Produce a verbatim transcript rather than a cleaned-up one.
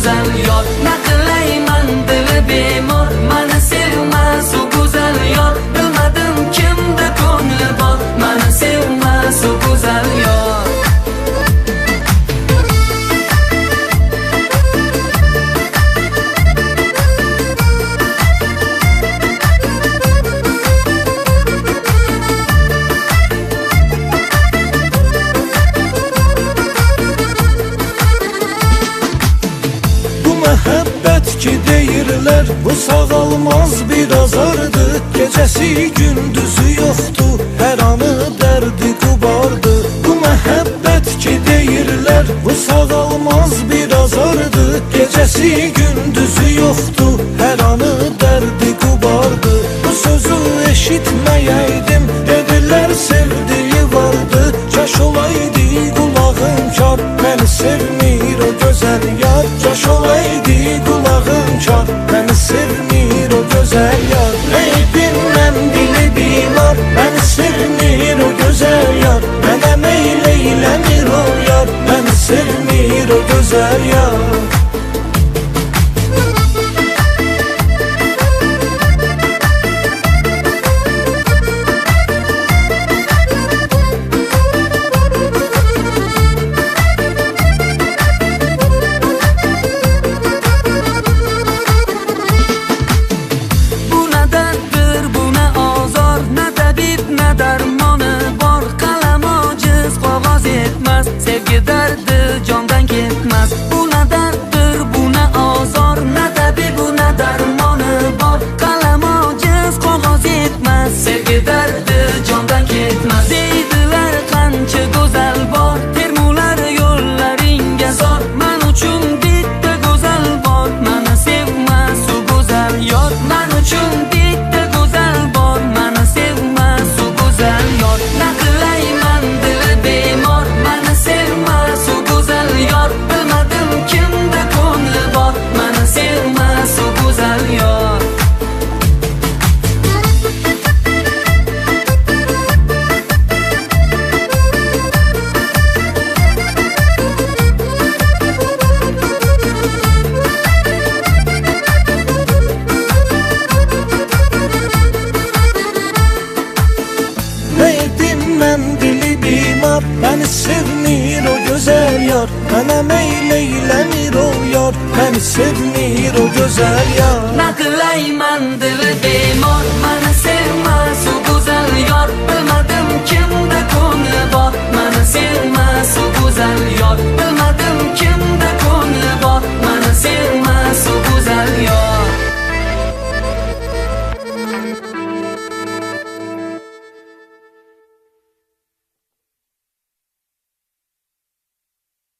go'zal yor. Naqlayman dili bemor, mani sevmas u go'zal yor. Bilmadim kimda ko'ngli bor, mani sevmas u go'zal yor. Muhabbet ki deyirlər, bu sağalmaz bir azardı. Gecəsi gündüzü yoxdu, hər anı dərdi qubardı. Bu muhabbet ki deyirlər, bu sağalmaz bir azardı. Gecəsi gündüzü yoxdu, hər anı dərdi qubardı. Bu sözü eşitməyəydim, dedilər sevdiyi vardı. Kaş olaydı qulağım kar, məni sevmir o gözəl yar. Kaş olaydı qulağım kar, məni sevmir o gözəl yar. Qeybimdən dili bimar, məni sevmir o gözəl yar. Mənə meyl eyləmir o yar, məni sevmir o gözəl yar. Sevgi derdi candan ketmez. Bu ne derttir, bu ne azar, ne tabi bu ne dermanı var. Kalem aciz qog'oz yetmez. Sevgi derdi candan ketmez. Deydiler qancha go'zal bor, termular yo'llaringga zor. Men uchun bitta go'zal bor, meni sevmas u go'zal yor. Men uchun bitta go'zal bor, meni sevmas u go'zal yor. Naqlayman dili bemor, meni sevmas u go'zal yor. Bilmadim kimda ko'ngli bor, meni sevmas u go'zal yor. Qeybimdən dili bimar, məni sevmir o gözəl yar. Mənə meyl eyləmir o yar, məni sevmir o gözəl yar. Naqlayman dili bemor, meni sevmas u go'zal yor. Bilmadim kimda ko'ngli bor, meni sevmas u go'zal yor. Bilmadim kimda ko'ngli bor, meni sevmas u go'zal yor.